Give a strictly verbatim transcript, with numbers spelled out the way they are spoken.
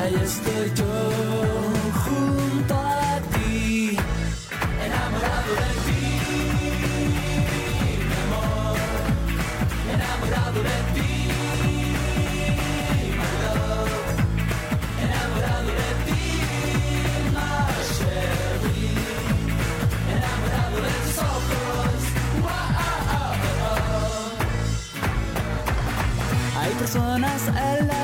ahí estoy yo junto a ti, enamorado de ti, mi amor, enamorado de ti, my love, enamorado de ti, my Sherry, enamorado de tus ojos. Wow. Hay personas en la